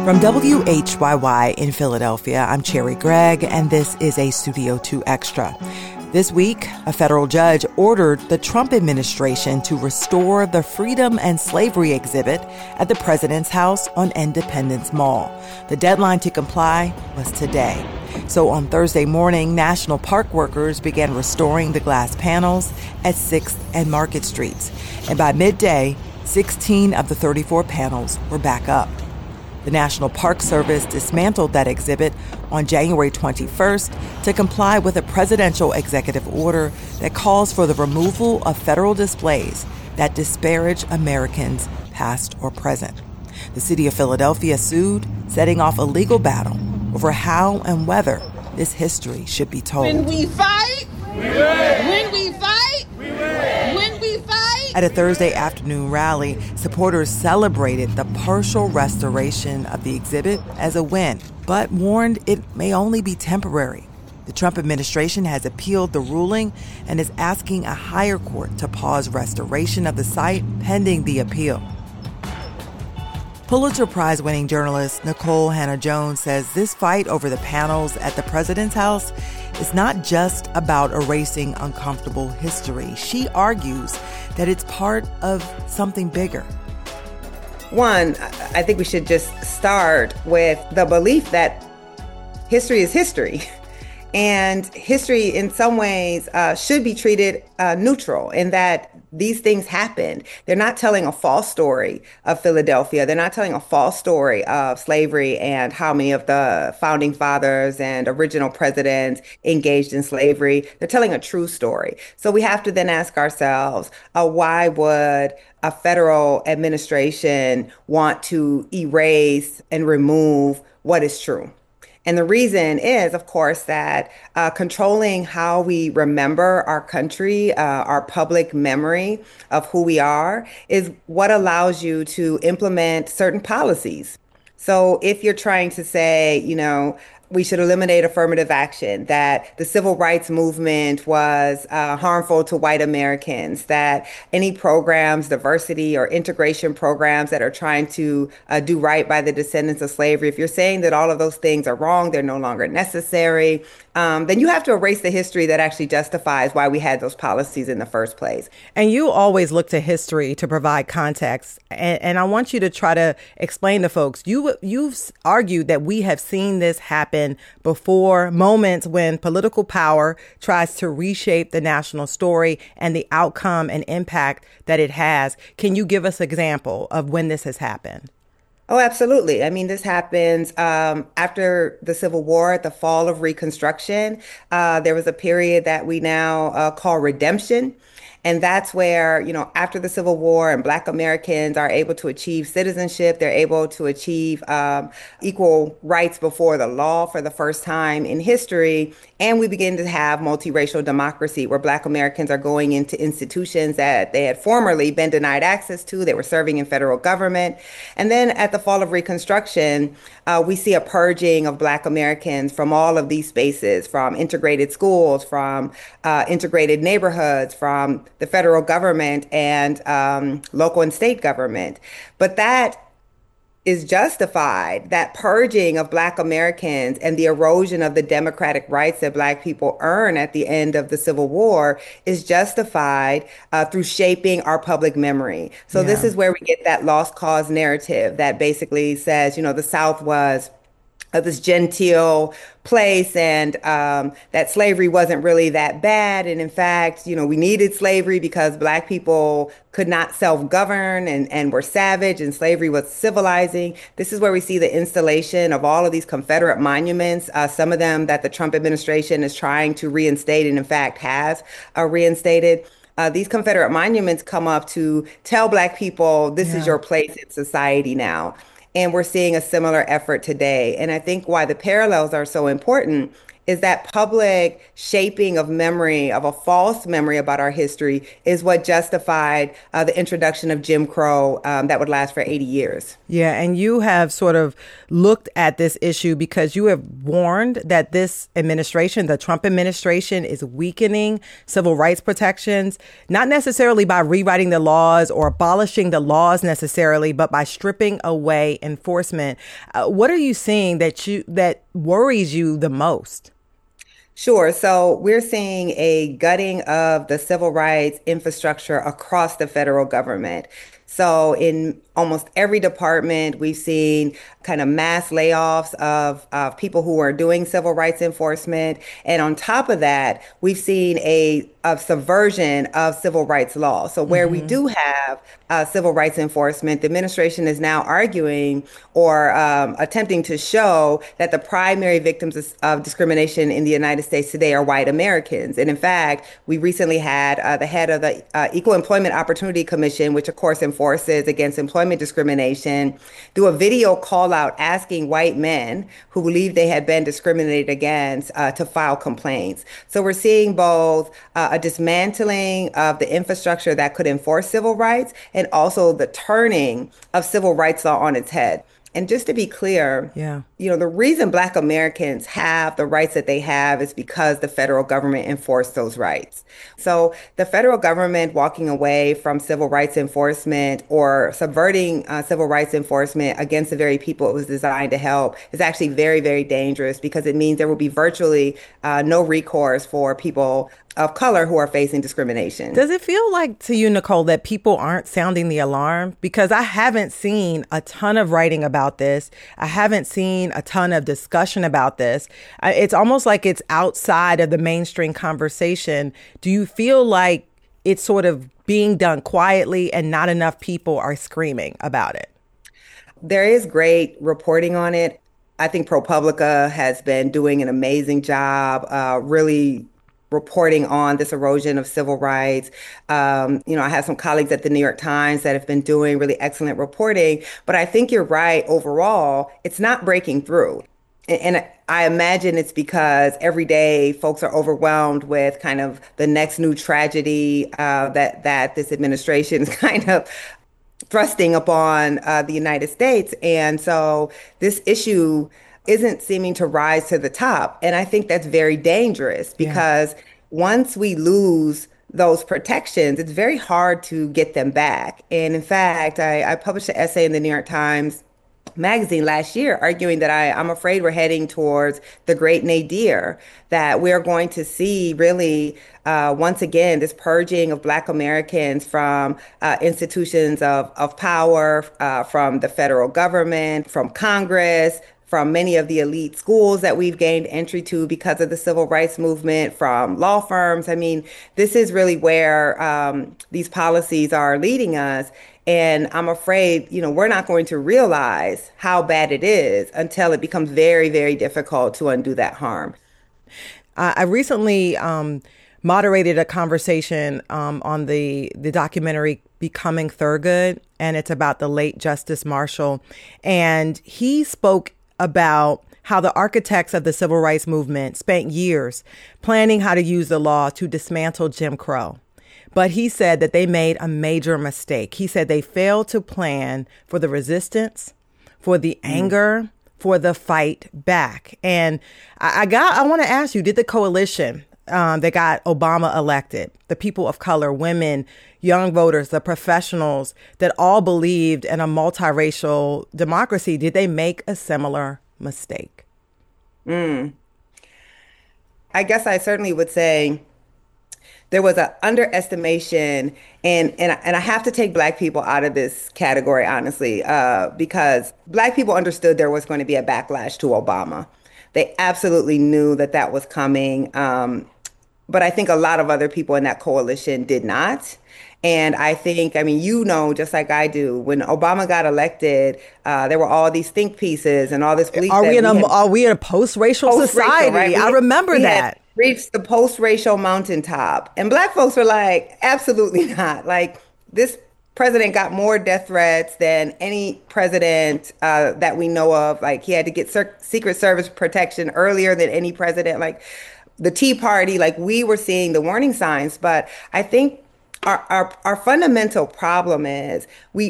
From WHYY in Philadelphia, I'm Cherry Gregg, and this is a Studio 2 Extra. This week, a federal judge ordered the Trump administration to restore the Freedom and Slavery exhibit at the President's House on Independence Mall. The deadline to comply was today. So on Thursday morning, National Park workers began restoring the glass panels at 6th and Market Streets. And by midday, 16 of the 34 panels were back up. The National Park Service dismantled that exhibit on January 21st to comply with a presidential executive order that calls for the removal of federal displays that disparage Americans, past or present. The city of Philadelphia sued, setting off a legal battle over how and whether this history should be told. When we fight, we win. When we fight, we win. When we fight. At a Thursday afternoon rally, supporters celebrated the partial restoration of the exhibit as a win, but warned it may only be temporary. The Trump administration has appealed the ruling and is asking a higher court to pause restoration of the site pending the appeal. Pulitzer Prize-winning journalist Nikole Hannah-Jones says this fight over the panels at the President's House is not just about erasing uncomfortable history. She argues that it's part of something bigger. One, I think we should just start with the belief that history is history. And history, in some ways, should be treated neutral in that these things happened. They're not telling a false story of Philadelphia. They're not telling a false story of slavery and how many of the founding fathers and original presidents engaged in slavery. They're telling a true story. So we have to then ask ourselves, why would a federal administration want to erase and remove what is true? And the reason is, of course, that controlling how we remember our country, our public memory of who we are, is what allows you to implement certain policies. So if you're trying to say, we should eliminate affirmative action, that the civil rights movement was harmful to white Americans, that any programs, diversity or integration programs that are trying to do right by the descendants of slavery, if you're saying that all of those things are wrong, they're no longer necessary, then you have to erase the history that actually justifies why we had those policies in the first place. And you always look to history to provide context. And I want you to try to explain to folks, you've argued that we have seen this happen before, moments when political power tries to reshape the national story and the outcome and impact that it has. Can you give us an example of when this has happened? Oh, absolutely. I mean, this happens after the Civil War, at the fall of Reconstruction. There was a period that we now call redemption. And that's where, after the Civil War and Black Americans are able to achieve citizenship, they're able to achieve equal rights before the law for the first time in history. And we begin to have multiracial democracy where Black Americans are going into institutions that they had formerly been denied access to. They were serving in federal government. And then at the fall of Reconstruction, we see a purging of Black Americans from all of these spaces, from integrated schools, from integrated neighborhoods, from the federal government and local and state government. But that is justified. That purging of Black Americans and the erosion of the democratic rights that Black people earn at the end of the Civil War is justified through shaping our public memory. So This is where we get that lost cause narrative that basically says, the South was this genteel place and that slavery wasn't really that bad. And in fact, we needed slavery because Black people could not self-govern and were savage and slavery was civilizing. This is where we see the installation of all of these Confederate monuments, some of them that the Trump administration is trying to reinstate and in fact has reinstated. These Confederate monuments come up to tell Black people, this is your place in society now. And we're seeing a similar effort today. And I think why the parallels are so important is that public shaping of memory, of a false memory about our history, is what justified the introduction of Jim Crow that would last for 80 years. Yeah, and you have sort of looked at this issue because you have warned that this administration, the Trump administration, is weakening civil rights protections, not necessarily by rewriting the laws or abolishing the laws necessarily, but by stripping away enforcement. What are you seeing that worries you the most? Sure. So we're seeing a gutting of the civil rights infrastructure across the federal government. So in almost every department, we've seen kind of mass layoffs of people who are doing civil rights enforcement. And on top of that, we've seen a subversion of civil rights law. So where we do have civil rights enforcement, the administration is now arguing or attempting to show that the primary victims of discrimination in the United States today are white Americans. And in fact, we recently had the head of the Equal Employment Opportunity Commission, which of course enforces against employment discrimination, do a video call out asking white men who believe they had been discriminated against to file complaints. So we're seeing both a dismantling of the infrastructure that could enforce civil rights and also the turning of civil rights law on its head. And just to be clear, the reason Black Americans have the rights that they have is because the federal government enforced those rights. So the federal government walking away from civil rights enforcement or subverting civil rights enforcement against the very people it was designed to help is actually very, very dangerous because it means there will be virtually no recourse for people of color who are facing discrimination. Does it feel like to you, Nicole, that people aren't sounding the alarm? Because I haven't seen a ton of writing about this. I haven't seen a ton of discussion about this. It's almost like it's outside of the mainstream conversation. Do you feel like it's sort of being done quietly and not enough people are screaming about it? There is great reporting on it. I think ProPublica has been doing an amazing job, really reporting on this erosion of civil rights. I have some colleagues at the New York Times that have been doing really excellent reporting, but I think you're right. Overall, it's not breaking through. And I imagine it's because every day folks are overwhelmed with kind of the next new tragedy that this administration is kind of thrusting upon the United States. And so this issue isn't seeming to rise to the top. And I think that's very dangerous because once we lose those protections, it's very hard to get them back. And in fact, I published an essay in the New York Times magazine last year arguing that I'm afraid we're heading towards the great nadir, that we're going to see really, once again, this purging of Black Americans from institutions of power, from the federal government, from Congress, from many of the elite schools that we've gained entry to because of the civil rights movement, from law firms. I mean, this is really where these policies are leading us. And I'm afraid, we're not going to realize how bad it is until it becomes very, very difficult to undo that harm. I recently moderated a conversation on the documentary Becoming Thurgood, and it's about the late Justice Marshall. And he spoke about how the architects of the civil rights movement spent years planning how to use the law to dismantle Jim Crow. But he said that they made a major mistake. He said they failed to plan for the resistance, for the anger, for the fight back. And I want to ask you, did the coalition that got Obama elected, the people of color, women, young voters, the professionals that all believed in a multiracial democracy, did they make a similar mistake? I guess I certainly would say there was an underestimation, and I have to take Black people out of this category, honestly, because Black people understood there was going to be a backlash to Obama. They absolutely knew that was coming. But I think a lot of other people in that coalition did not. And I think, just like I do, when Obama got elected, there were all these think pieces and all this belief. Are we in a post-racial society? Right? I remember that. Reached the post-racial mountaintop. And Black folks were like, absolutely not. Like, this president got more death threats than any president that we know of. Like he had to get Secret Service protection earlier than any president. Like the Tea Party, like we were seeing the warning signs. But I think our fundamental problem is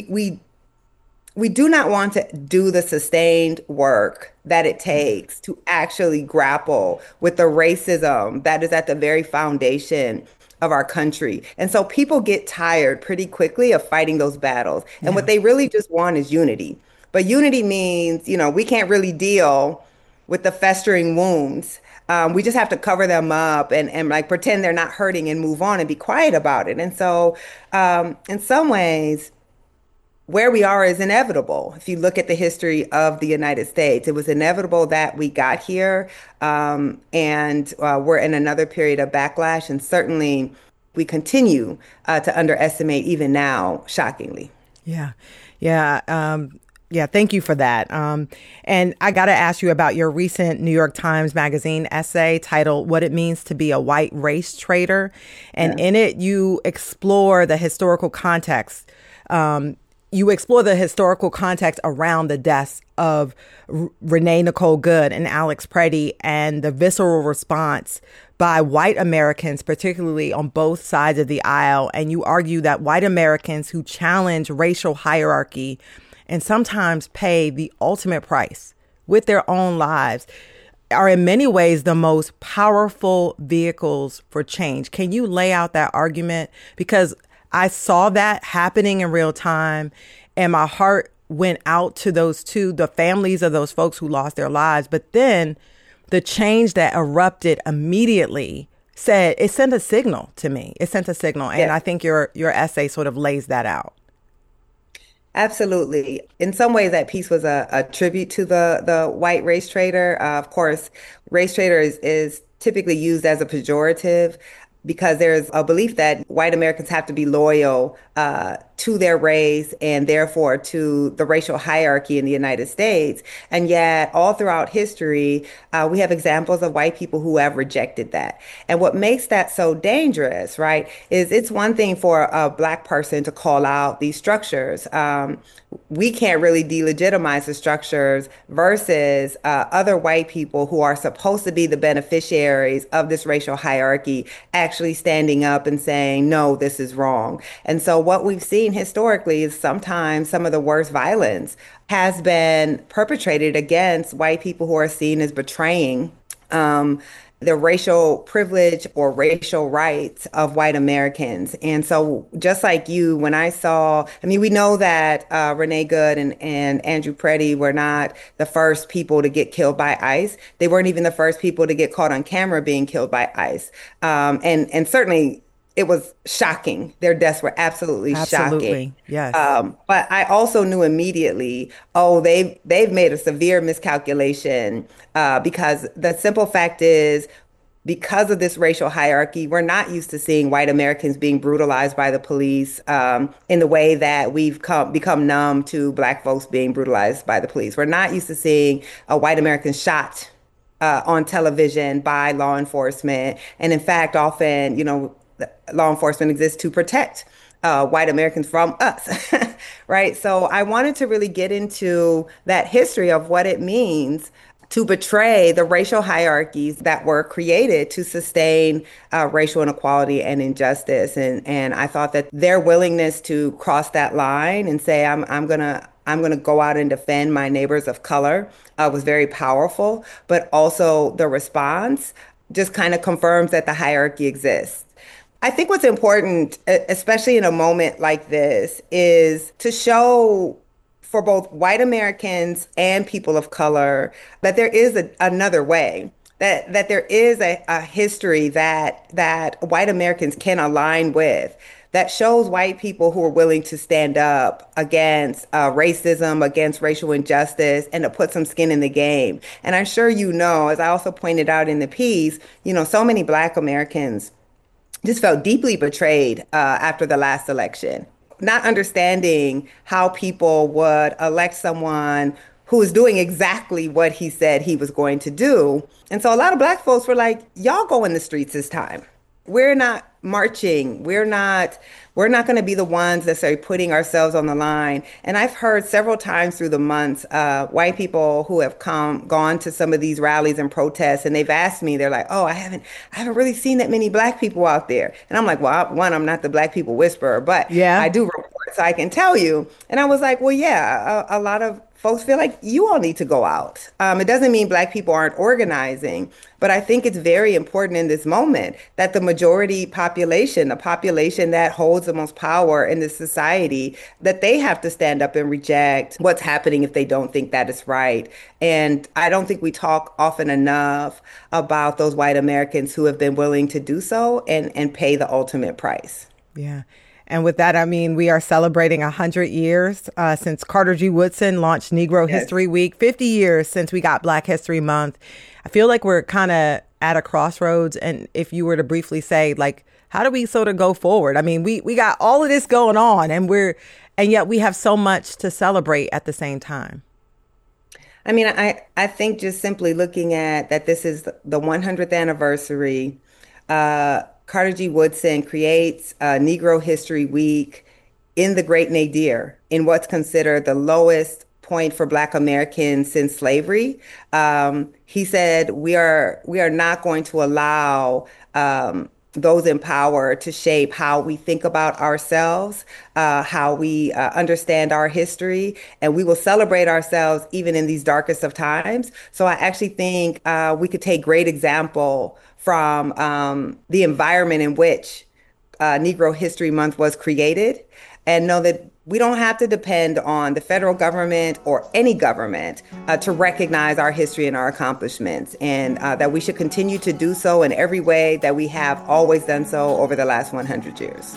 we do not want to do the sustained work that it takes to actually grapple with the racism that is at the very foundation of our country. And so people get tired pretty quickly of fighting those battles. And what Yeah. they really just want is unity. But unity means, we can't really deal with the festering wounds. We just have to cover them up and like pretend they're not hurting and move on and be quiet about it. And so, in some ways, where we are is inevitable. If you look at the history of the United States, it was inevitable that we got here, and we're in another period of backlash, and certainly we continue to underestimate even now, shockingly. Yeah. Yeah. Yeah. Thank you for that. And I got to ask you about your recent New York Times Magazine essay titled What It Means to Be a White Race Traitor. And in it, you explore the historical context. You explore the historical context around the deaths of Renee Nicole Good and Alex Preddy and the visceral response by white Americans, particularly on both sides of the aisle. And you argue that white Americans who challenge racial hierarchy and sometimes pay the ultimate price with their own lives are in many ways the most powerful vehicles for change. Can you lay out that argument? Because I saw that happening in real time, and my heart went out to the families of those folks who lost their lives. But then the change that erupted immediately sent a signal to me. It sent a signal. And I think your essay sort of lays that out. Absolutely. In some ways, that piece was a tribute to the white race traitor. Of course, race traitor is typically used as a pejorative because there's a belief that white Americans have to be loyal to their race and therefore to the racial hierarchy in the United States. And yet, all throughout history, we have examples of white people who have rejected that. And what makes that so dangerous, right, is it's one thing for a Black person to call out these structures. We can't really delegitimize the structures versus other white people who are supposed to be the beneficiaries of this racial hierarchy actually standing up and saying, no, this is wrong. And so what we've seen historically is sometimes some of the worst violence has been perpetrated against white people who are seen as betraying the racial privilege or racial rights of white Americans. And so just like you, when we know that Renee Good and Andrew Preddy were not the first people to get killed by ICE. They weren't even the first people to get caught on camera being killed by ICE. And certainly it was shocking. Their deaths were absolutely shocking. Yes. But I also knew immediately, they've made a severe miscalculation because the simple fact is, because of this racial hierarchy, we're not used to seeing white Americans being brutalized by the police in the way that we've become numb to Black folks being brutalized by the police. We're not used to seeing a white American shot on television by law enforcement. And in fact, often, law enforcement exists to protect white Americans from us, right? So I wanted to really get into that history of what it means to betray the racial hierarchies that were created to sustain racial inequality and injustice. And I thought that their willingness to cross that line and say, I'm gonna go out and defend my neighbors of color was very powerful. But also the response just kind of confirms that the hierarchy exists. I think what's important, especially in a moment like this, is to show for both white Americans and people of color that there is another way, that there is a history that white Americans can align with, that shows white people who are willing to stand up against racism, against racial injustice, and to put some skin in the game. And I'm sure as I also pointed out in the piece, so many Black Americans just felt deeply betrayed after the last election, not understanding how people would elect someone who is doing exactly what he said he was going to do. And so a lot of Black folks were like, y'all go in the streets this time. we're not marching. We're not going to be the ones that are putting ourselves on the line. And I've heard several times through the months, white people who have gone to some of these rallies and protests, and they've asked me, they're like, "Oh, I haven't really seen that many black people out there." And I'm like, "Well, one, I'm not the black people whisperer, but Yeah. I do report, so I can tell you." And I was like, "Well, yeah, a lot of folks feel like you all need to go out." It doesn't mean black people aren't organizing, but I think it's very important in this moment that the majority population, the population that holds the most power in this society, that they have to stand up and reject what's happening if they don't think that is right. And I don't think we talk often enough about those white Americans who have been willing to do so and pay the ultimate price. Yeah. And with that, I mean, we are celebrating 100 years since Carter G. Woodson launched Negro History Week, 50 years since we got Black History Month. I feel like we're kind of at a crossroads. And if you were to briefly say, like, how do we sort of go forward? I mean, we got all of this going on and yet we have so much to celebrate at the same time. I mean, I think just simply looking at that this is the 100th anniversary, Carter G. Woodson creates Negro History Week in the Great Nadir, in what's considered the lowest point for Black Americans since slavery. He said, we are not going to allow those in power to shape how we think about ourselves, how we understand our history, and we will celebrate ourselves even in these darkest of times. So I actually think we could take great example from the environment in which Negro History Month was created, and know that we don't have to depend on the federal government or any government to recognize our history and our accomplishments, and that we should continue to do so in every way that we have always done so over the last 100 years.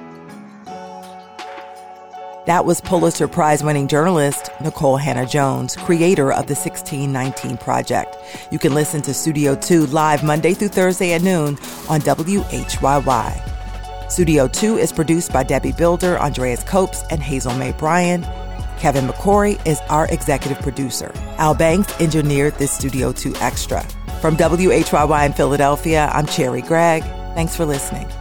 That was Pulitzer Prize-winning journalist Nikole Hannah-Jones, creator of the 1619 Project. You can listen to Studio 2 live Monday through Thursday at noon on WHYY. Studio 2 is produced by Debbie Builder, Andreas Copes, and Hazel Mae Bryan. Kevin McCory is our executive producer. Al Banks engineered this Studio 2 Extra. From WHYY in Philadelphia, I'm Cherri Gregg. Thanks for listening.